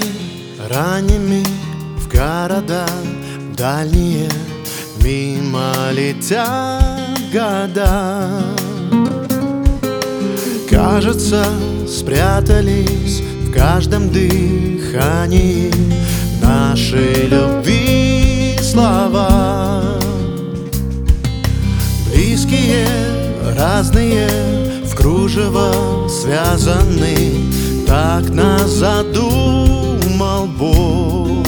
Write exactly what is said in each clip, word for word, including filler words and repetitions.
ранними в города дальние мимо летят года. Кажется, спрятались в каждом дыхании нашей любви слова. Близкие, разные, в кружево связаны, так нас задумал Бог.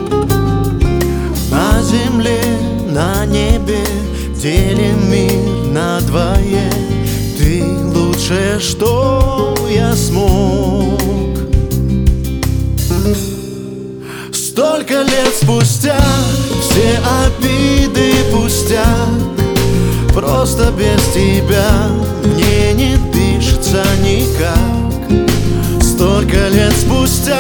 На земле, на небе делим мир надвое. Ты лучшее, что я смог. Столько лет спустя все обиды пустяк. Просто без тебя мне не дышится никак. Столько лет спустя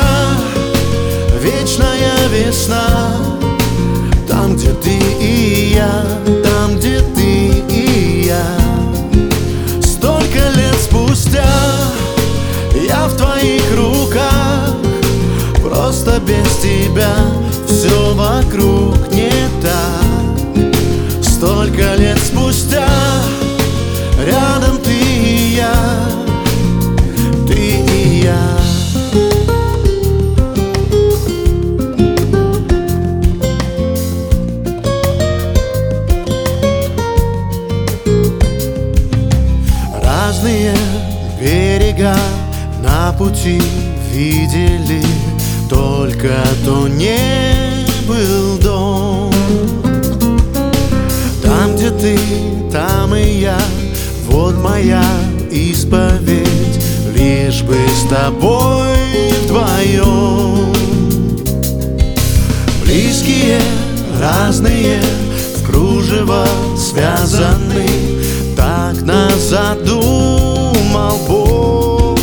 вечная весна. Там, где ты и я, там, где ты и я. Столько лет спустя я в твоих руках. Просто без тебя все вокруг не так. Столько лет спустя рядом ты и я, ты и я. Разные берега на пути видели, только то не был дом. Там, где ты, там и я, вот моя исповедь, лишь бы с тобой вдвоем. Близкие, разные, в кружево связаны, так нас задумал Бог.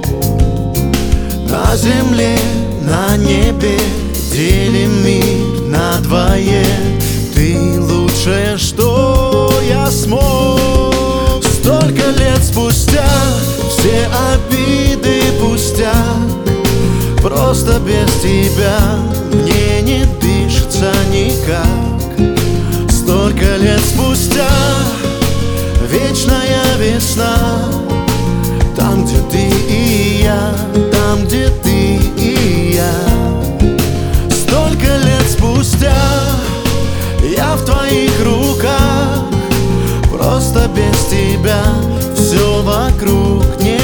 На земле, на небе делим мир надвое. Ты лучшее, что я смог. Столько лет спустя все обиды пустяк. Просто без тебя мне не дышится никак. Столько лет спустя вечная весна. Там, где ты и я, там, где ты и я. Столько лет спустя я в твоих руках. Просто без тебя все вокруг не